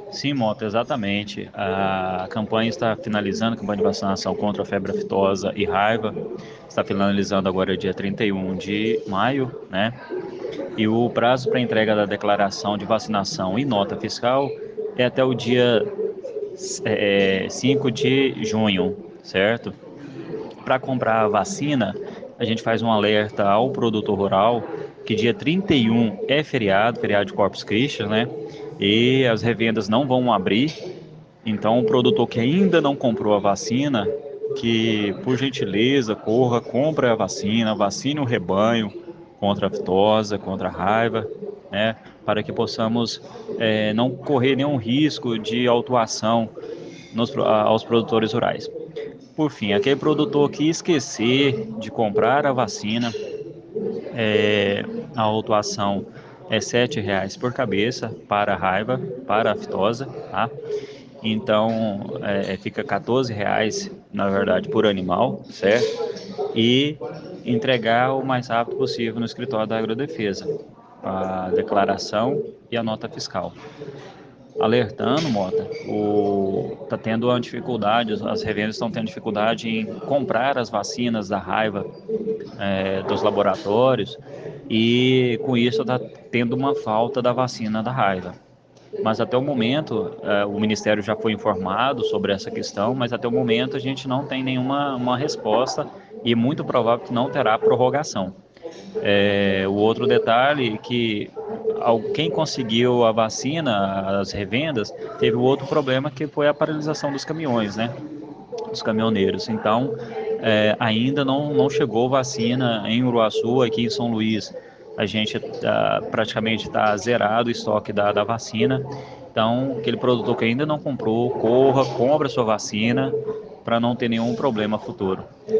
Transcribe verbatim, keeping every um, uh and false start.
Sim, Mota, exatamente. A campanha está finalizando, a campanha de vacinação contra a febre aftosa e raiva, está finalizando agora dia trinta e um de maio, né? E o prazo para entrega da declaração de vacinação e nota fiscal é até o dia é, cinco de junho, certo? Para comprar a vacina, a gente faz um alerta ao produtor rural que dia trinta e um é feriado, feriado de Corpus Christi, né? E as revendas não vão abrir. Então, o produtor que ainda não comprou a vacina, que por gentileza corra, compre a vacina, vacine o rebanho contra a aftosa, contra a raiva, né? Para que possamos eh, não correr nenhum risco de autuação nos, aos produtores rurais. Por fim, aquele produtor que esquecer de comprar a vacina, é, a autuação é sete reais por cabeça para a raiva, para a aftosa, tá? Então, é, fica quatorze reais, na verdade, por animal, certo? E entregar o mais rápido possível no escritório da Agrodefesa, a declaração e a nota fiscal. Alertando, Mota, o, tá tendo uma dificuldade, as revendas estão tendo dificuldade em comprar as vacinas da raiva é, dos laboratórios e com isso está tendo uma falta da vacina da raiva. Mas até o momento, eh, o Ministério já foi informado sobre essa questão, mas até o momento a gente não tem nenhuma uma resposta e é muito provável que não terá prorrogação. É, o outro detalhe é que ao- quem conseguiu a vacina, as revendas, teve o outro problema que foi a paralisação dos caminhões, né? Dos caminhoneiros. Então, é, ainda não, não chegou vacina em Uruaçu, aqui em São Luís. A gente tá, praticamente está zerado o estoque da, da vacina. Então, aquele produtor que ainda não comprou, corra, compra a sua vacina para não ter nenhum problema futuro.